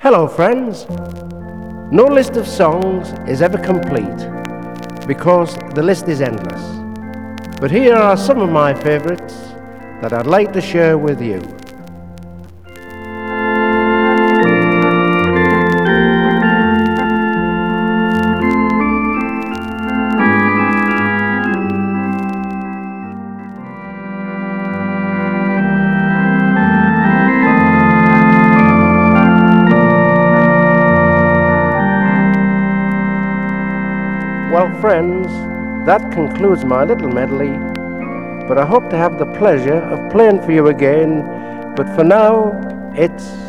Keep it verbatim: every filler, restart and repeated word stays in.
Hello, friends. No list of songs is ever complete because the list is endless. But here are some of my favorites that I'd like to share with you. Well, friends, that concludes my little medley, but I hope to have the pleasure of playing for you again. But for now, it's